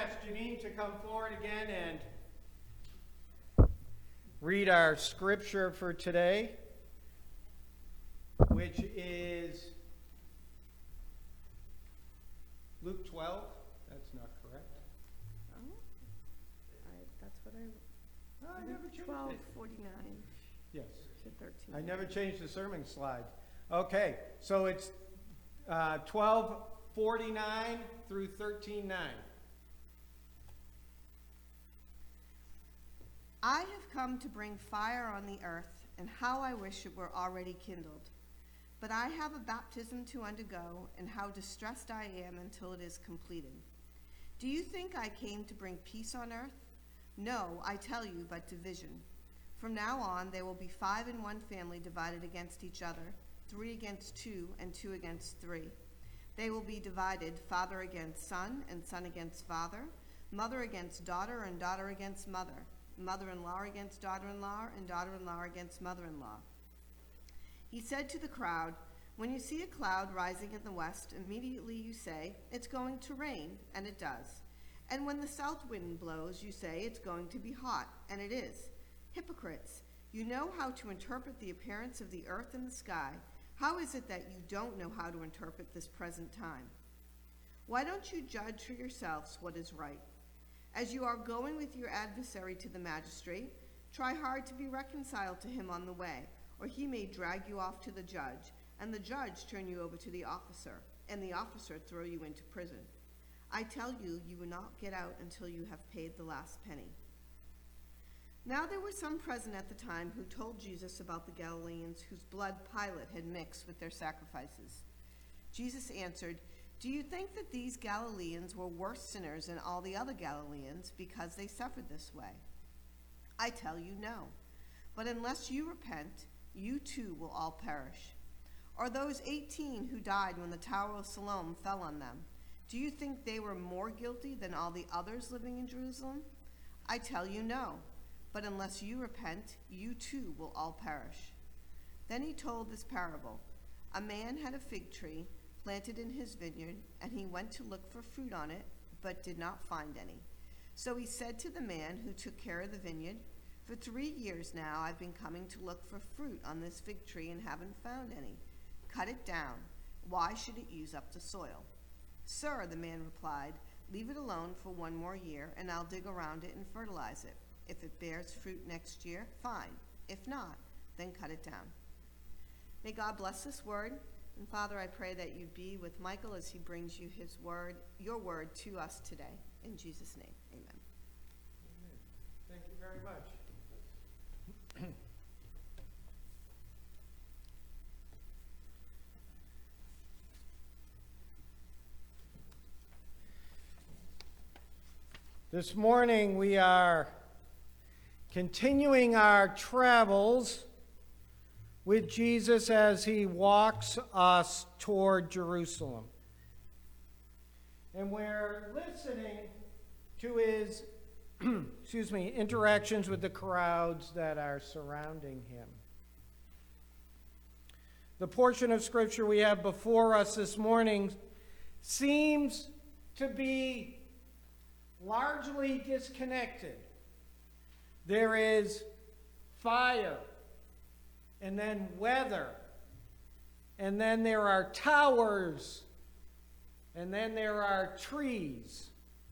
ask Janine to come forward again and read our scripture for today, which is Luke 12. That's not correct. Oh, that's what I never changed 12:49 Yes. to 13. I never changed the sermon slide. Okay, so it's 12:49 through 13:9. I have come to bring fire on the earth, and how I wish it were already kindled. But I have a baptism to undergo, and how distressed I am until it is completed. Do you think I came to bring peace on earth? No, I tell you, but division. From now on there will be 5 in one family divided against each other, 3 against 2, and 2 against 3. They will be divided, father against son, and son against father, mother against daughter, and daughter against mother, mother-in-law against daughter-in-law, and daughter-in-law against mother-in-law. He said to the crowd, when you see a cloud rising in the west, immediately you say, it's going to rain, and it does. And when the south wind blows, you say, it's going to be hot, and it is. Hypocrites, you know how to interpret the appearance of the earth and the sky. How is it that you don't know how to interpret this present time? Why don't you judge for yourselves what is right? As you are going with your adversary to the magistrate, try hard to be reconciled to him on the way, or he may drag you off to the judge, and the judge turn you over to the officer, and the officer throw you into prison. I tell you, you will not get out until you have paid the last penny. Now there were some present at the time who told Jesus about the Galileans whose blood Pilate had mixed with their sacrifices. Jesus answered, do you think that these Galileans were worse sinners than all the other Galileans because they suffered this way? I tell you, no. But unless you repent, you too will all perish. Or those 18 who died when the Tower of Siloam fell on them, do you think they were more guilty than all the others living in Jerusalem? I tell you, no. But unless you repent, you too will all perish. Then he told this parable. A man had a fig tree planted in his vineyard, and he went to look for fruit on it, but did not find any. So he said to the man who took care of the vineyard, for 3 years now I've been coming to look for fruit on this fig tree and haven't found any. Cut it down. Why should it use up the soil? Sir, the man replied, leave it alone for 1 more year, and I'll dig around it and fertilize it. If it bears fruit next year, fine. If not, then cut it down. May God bless this word. And Father, I pray that you be with Michael as he brings you his word, your word to us today. In Jesus' name, amen. Amen. Thank you very much. This morning we are continuing our travels with Jesus as he walks us toward Jerusalem. And we're listening to his interactions with the crowds that are surrounding him. The portion of scripture we have before us this morning seems to be largely disconnected. There is fire, and then weather, and then there are towers, and then there are trees.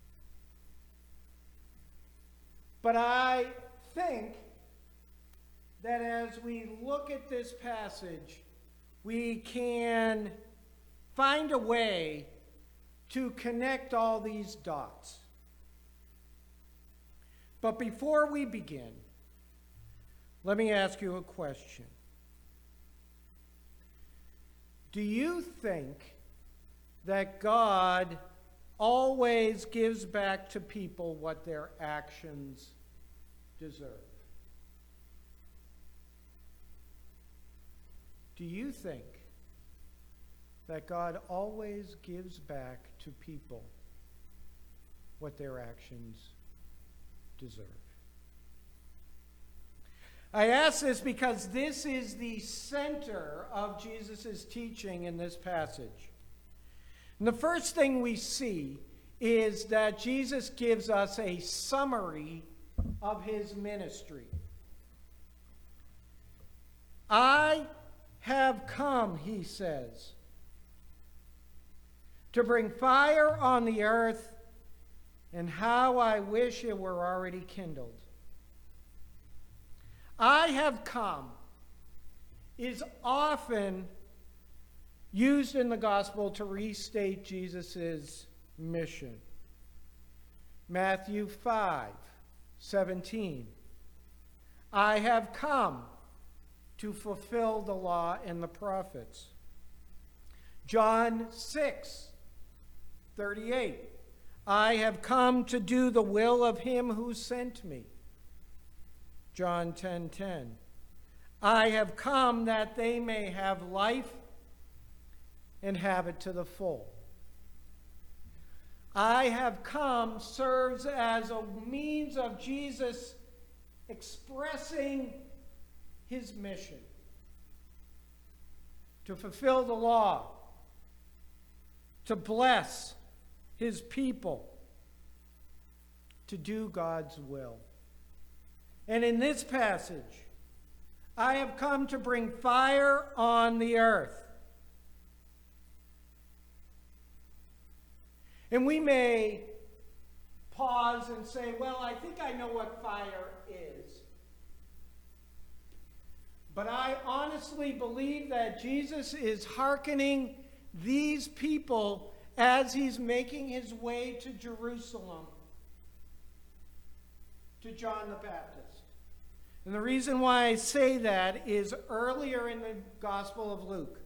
But I think that as we look at this passage, we can find a way to connect all these dots. But before we begin, let me ask you a question. Do you think that God always gives back to people what their actions deserve? Do you think that God always gives back to people what their actions deserve? I ask this because this is the center of Jesus' teaching in this passage. And the first thing we see is that Jesus gives us a summary of his ministry. I have come, he says, to bring fire on the earth, and how I wish it were already kindled. I have come is often used in the gospel to restate Jesus' mission. Matthew 5:17. I have come to fulfill the law and the prophets. John 6:38. I have come to do the will of him who sent me. John 10:10. I have come that they may have life and have it to the full. I have come serves as a means of Jesus expressing his mission to fulfill the law, to bless his people, to do God's will. And in this passage, I have come to bring fire on the earth. And we may pause and say, well, I think I know what fire is. But I honestly believe that Jesus is hearkening these people as he's making his way to Jerusalem, to John the Baptist. And the reason why I say that is earlier in the Gospel of Luke.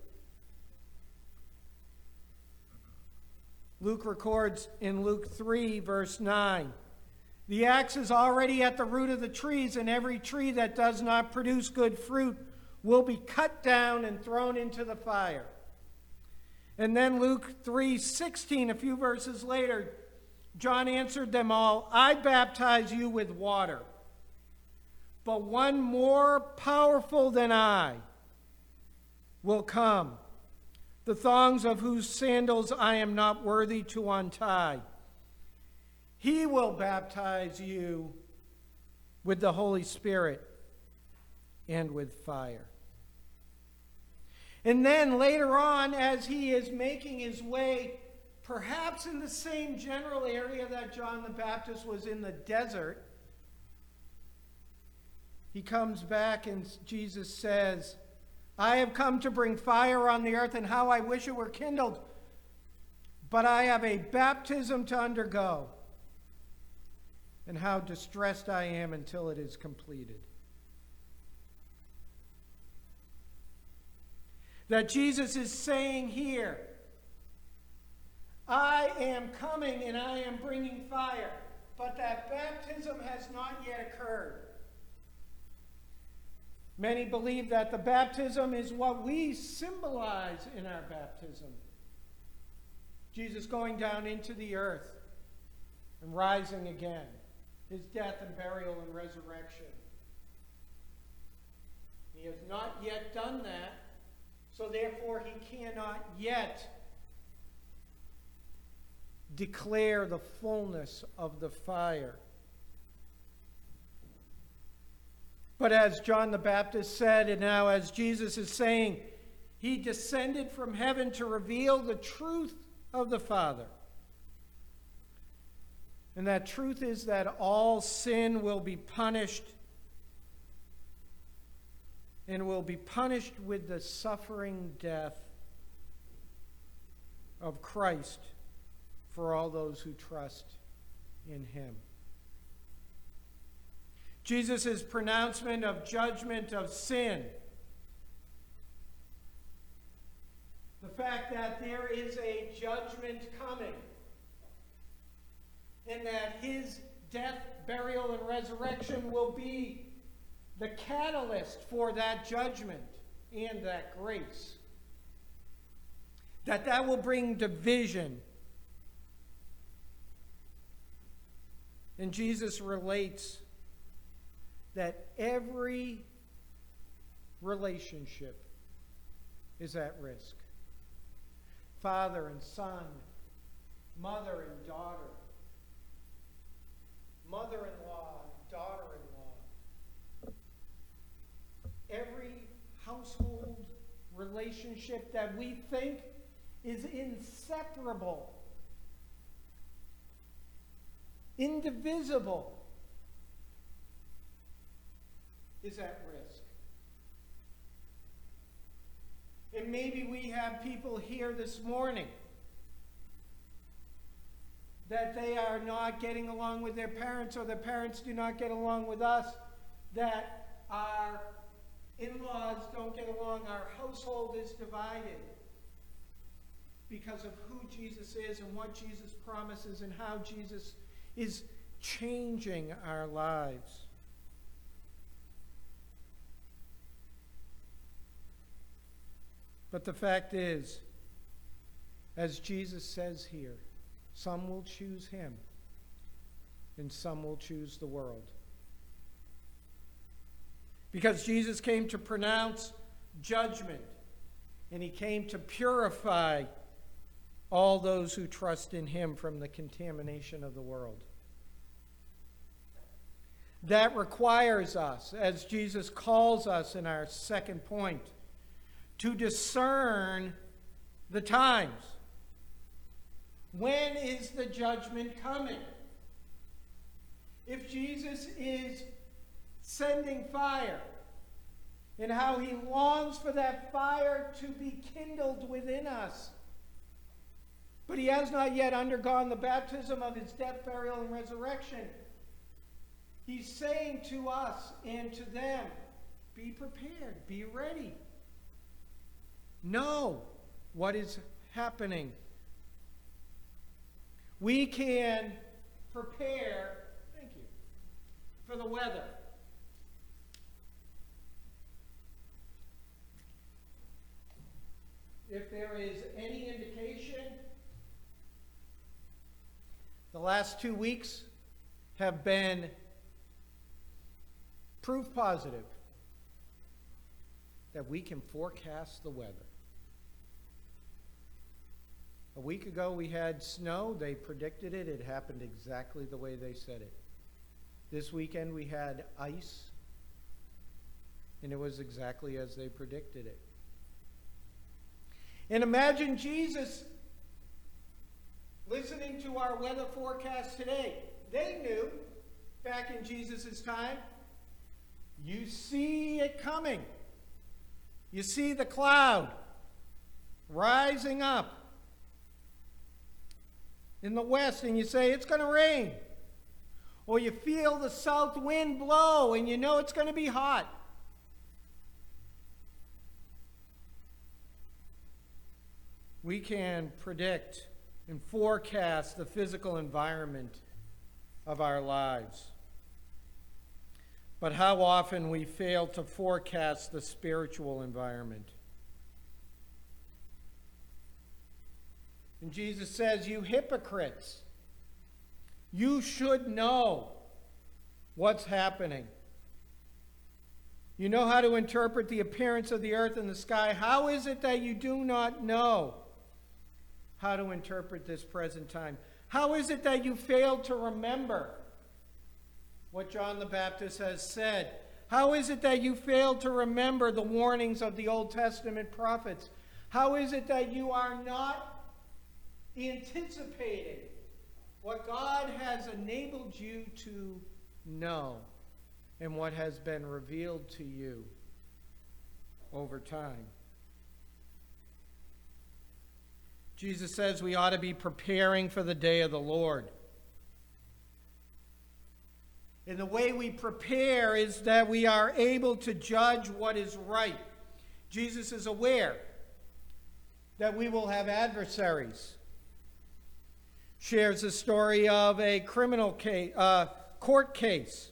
Luke records in Luke 3, verse 9, the axe is already at the root of the trees, and every tree that does not produce good fruit will be cut down and thrown into the fire. And then Luke 3:16, a few verses later, John answered them all, I baptize you with water, but one more powerful than I will come, the thongs of whose sandals I am not worthy to untie. He will baptize you with the Holy Spirit and with fire. And then later on, as he is making his way, perhaps in the same general area that John the Baptist was in the desert, he comes back and Jesus says, I have come to bring fire on the earth, and how I wish it were kindled. But I have a baptism to undergo, and how distressed I am until it is completed. That Jesus is saying here, I am coming and I am bringing fire, but that baptism has not yet occurred. Many believe that the baptism is what we symbolize in our baptism. Jesus going down into the earth and rising again, his death and burial and resurrection. He has not yet done that, so therefore he cannot yet declare the fullness of the fire. But as John the Baptist said, and now as Jesus is saying, he descended from heaven to reveal the truth of the Father. And that truth is that all sin will be punished, and will be punished with the suffering death of Christ for all those who trust in him. Jesus' pronouncement of judgment of sin, the fact that there is a judgment coming, and that his death, burial, and resurrection will be the catalyst for that judgment and that grace. That will bring division. And Jesus relates that every relationship is at risk. Father and son, mother and daughter, mother-in-law, daughter-in-law. Every household relationship that we think is inseparable, indivisible, is at risk. And maybe we have people here this morning that they are not getting along with their parents, or their parents do not get along with us, that our in-laws don't get along, our household is divided because of who Jesus is and what Jesus promises and how Jesus is changing our lives. But the fact is, as Jesus says here, some will choose him and some will choose the world. Because Jesus came to pronounce judgment, and he came to purify all those who trust in him from the contamination of the world. That requires us, as Jesus calls us in our second point, to discern the times. When is the judgment coming? If Jesus is sending fire, and how he longs for that fire to be kindled within us, but he has not yet undergone the baptism of his death, burial, and resurrection, he's saying to us and to them, be prepared, be ready. Know what is happening. We can prepare, thank you, for the weather. If there is any indication, the last 2 weeks have been proof positive that we can forecast the weather. A week ago we had snow. They predicted it. It happened exactly the way they said it. This weekend we had ice, and it was exactly as they predicted it. And imagine Jesus listening to our weather forecast today. They knew back in Jesus' time, you see it coming. You see the cloud rising up in the west, and you say, it's going to rain. Or you feel the south wind blow, and you know it's going to be hot. We can predict and forecast the physical environment of our lives. But how often we fail to forecast the spiritual environment. And Jesus says, you hypocrites, you should know what's happening. You know how to interpret the appearance of the earth and the sky. How is it that you do not know how to interpret this present time? How is it that you fail to remember what John the Baptist has said? How is it that you fail to remember the warnings of the Old Testament prophets? How is it that you are not anticipating what God has enabled you to know and what has been revealed to you over time? Jesus says we ought to be preparing for the day of the Lord. And the way we prepare is that we are able to judge what is right. Jesus is aware that we will have adversaries. Shares the story of a criminal case, court case.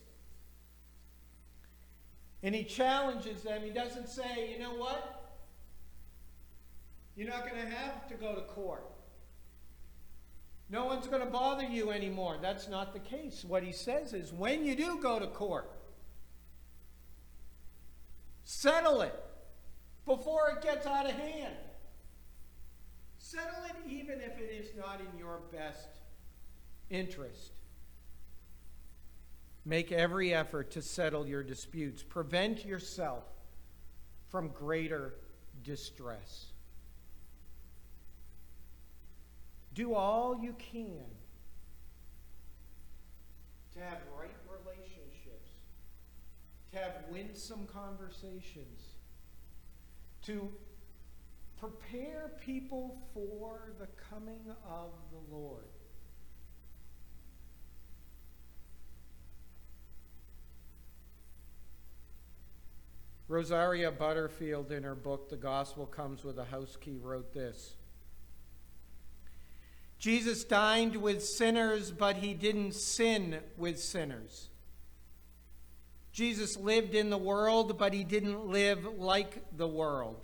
And he challenges them. He doesn't say, you know what? You're not going to have to go to court. No one's going to bother you anymore. That's not the case. What he says is, when you do go to court, settle it before it gets out of hand. Settle it even even if it is not in your best interest. Make every effort to settle your disputes. Prevent yourself from greater distress. Do all you can to have right relationships, to have winsome conversations, to prepare people for the coming of the Lord. Rosaria Butterfield, in her book, The Gospel Comes with a House Key, wrote this: Jesus dined with sinners, but he didn't sin with sinners. Jesus lived in the world, but he didn't live like the world.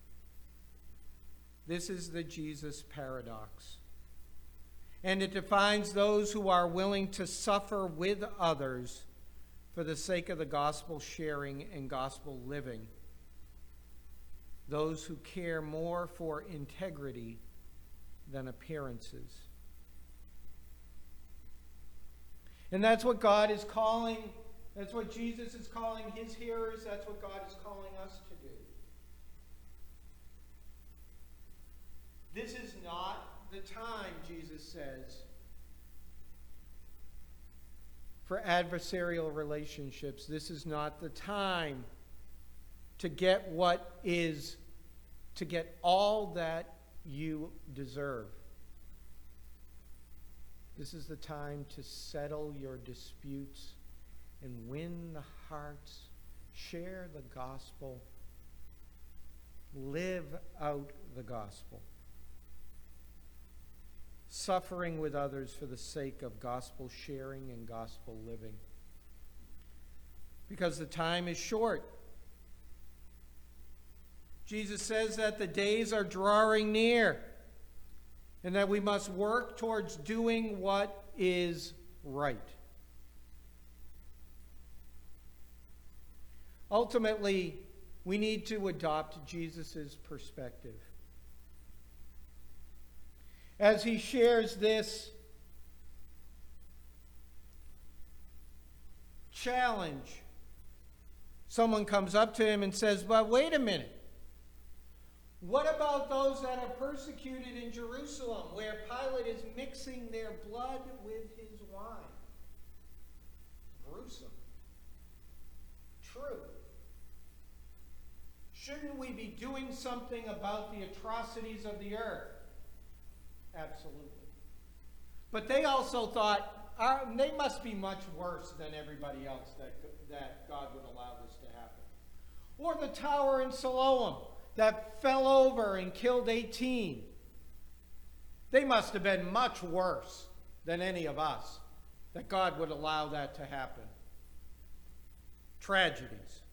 This is the Jesus paradox. And it defines those who are willing to suffer with others for the sake of the gospel sharing and gospel living. Those who care more for integrity than appearances. And that's what God is calling, that's what Jesus is calling his hearers, that's what God is calling us to do. This is not the time, Jesus says, for adversarial relationships. This is not the time to get all that you deserve. This is the time to settle your disputes and win the hearts, share the gospel, live out the gospel. Suffering with others for the sake of gospel sharing and gospel living. Because the time is short. Jesus says that the days are drawing near and that we must work towards doing what is right. Ultimately, we need to adopt Jesus' perspective. As he shares this challenge, someone comes up to him and says, "But wait a minute. What about those that are persecuted in Jerusalem, where Pilate is mixing their blood with his wine?" Gruesome. True. Shouldn't we be doing something about the atrocities of the earth? Absolutely. But they also thought, they must be much worse than everybody else that God would allow this to happen. Or the tower in Siloam that fell over and killed 18. They must have been much worse than any of us that God would allow that to happen. Tragedies.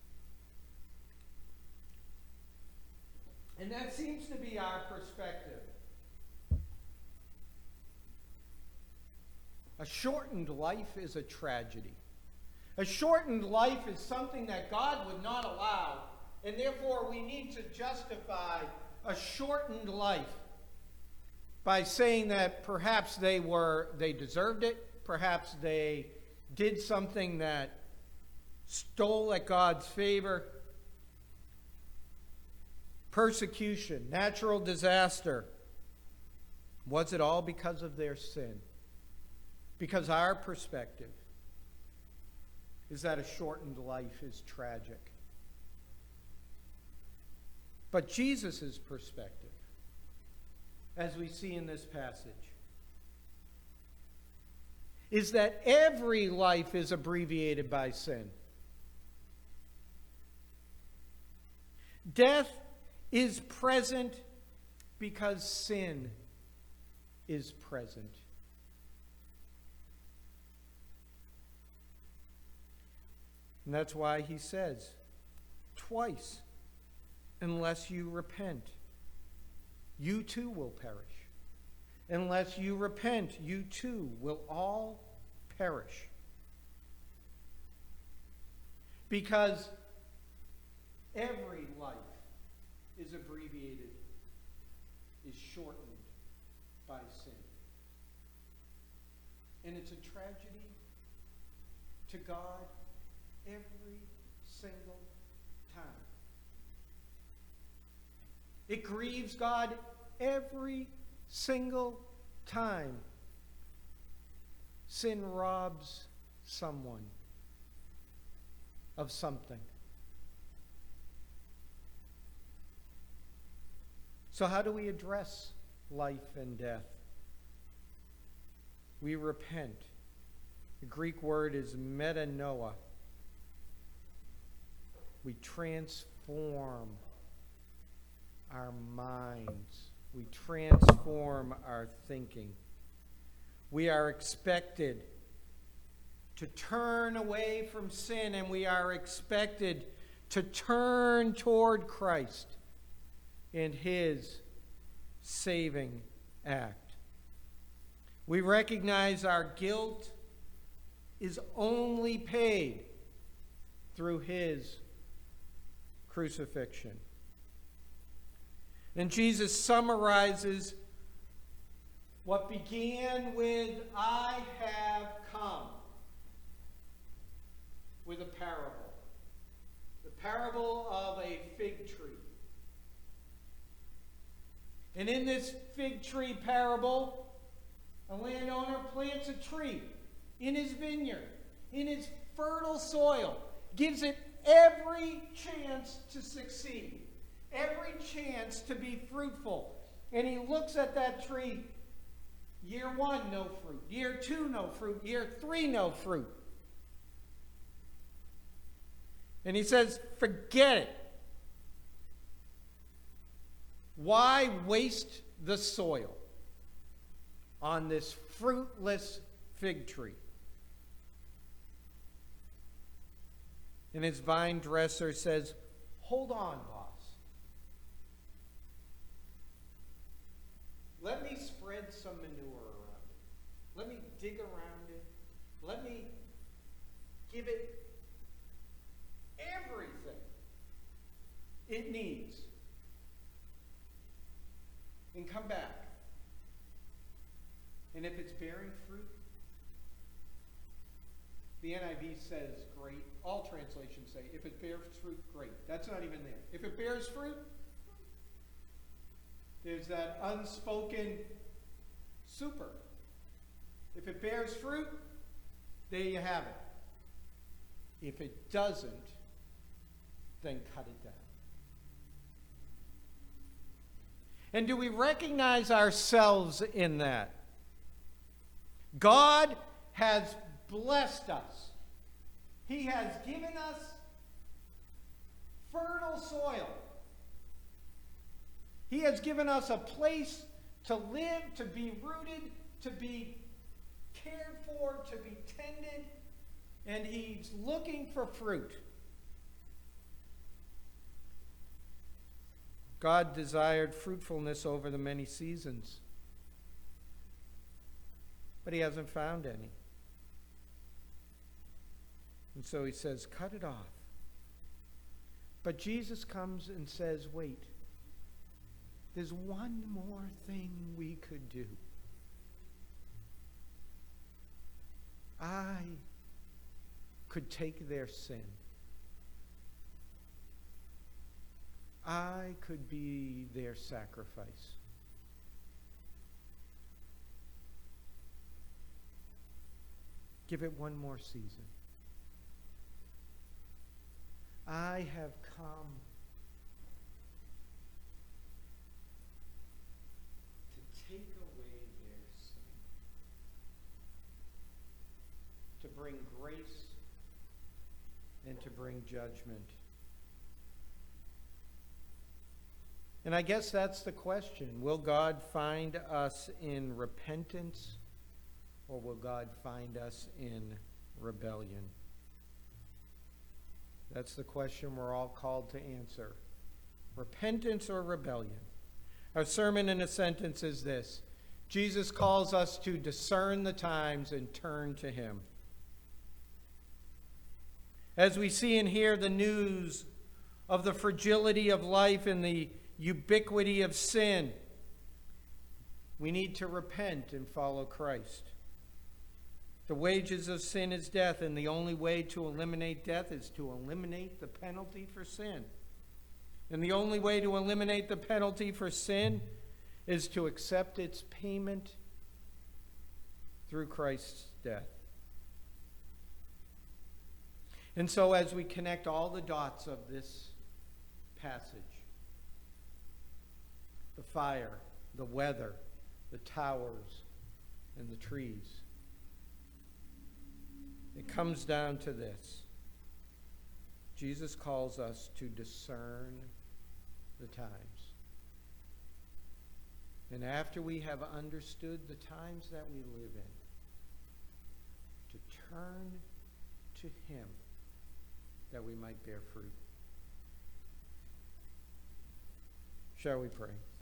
And that seems to be our perspective. A shortened life is a tragedy. A shortened life is something that God would not allow, and therefore we need to justify a shortened life by saying that perhaps they deserved it, perhaps they did something that stole at God's favor. Persecution, natural disaster. Was it all because of their sin? Because our perspective is that a shortened life is tragic. But Jesus' perspective, as we see in this passage, is that every life is abbreviated by sin. Death is present because sin is present. And that's why he says twice, unless you repent, you too will perish. Unless you repent, you too will all perish. Because every life is abbreviated, is shortened by sin. And it's a tragedy to God every single time. It grieves God every single time sin robs someone of something. So how do we address life and death? We repent. The Greek word is metanoia. We transform our minds. We transform our thinking. We are expected to turn away from sin, and we are expected to turn toward Christ and His saving act. We recognize our guilt is only paid through His crucifixion. And Jesus summarizes what began with, "I have come," with a parable. The parable of a fig tree. And in this fig tree parable, a landowner plants a tree in his vineyard, in his fertile soil, gives it every chance to succeed, every chance to be fruitful. And he looks at that tree. Year 1, no fruit. Year 2, no fruit. Year 3, no fruit. And he says, forget it. Why waste the soil on this fruitless fig tree? And his vine dresser says, hold on, boss. Let me spread some manure around it. Let me dig around it. Let me give it everything it needs. And come back. And if it's bearing fruit, the NIV says great. All translations say, if it bears fruit, great. That's not even there. If it bears fruit, there's that unspoken super. If it bears fruit, there you have it. If it doesn't, then cut it down. And do we recognize ourselves in that? God has blessed us. He has given us fertile soil. He has given us a place to live, to be rooted, to be cared for, to be tended, and He's looking for fruit. God desired fruitfulness over the many seasons, but He hasn't found any. And so He says, cut it off. But Jesus comes and says, wait, there's one more thing we could do. I could take their sin. I could be their sacrifice. Give it one more season. I have come to take away their sin, to bring grace and to bring judgment. And I guess that's the question. Will God find us in repentance, or will God find us in rebellion? That's the question we're all called to answer. Repentance or rebellion? Our sermon in a sentence is this: Jesus calls us to discern the times and turn to Him. As we see and hear the news of the fragility of life and the ubiquity of sin, We need to repent and follow Christ. The wages of sin is death, and the only way to eliminate death is to eliminate the penalty for sin. And the only way to eliminate the penalty for sin is to accept its payment through Christ's death. And so as we connect all the dots of this passage, the fire, the weather, the towers, and the trees, it comes down to this. Jesus calls us to discern the times. And after we have understood the times that we live in, to turn to Him that we might bear fruit. Shall we pray?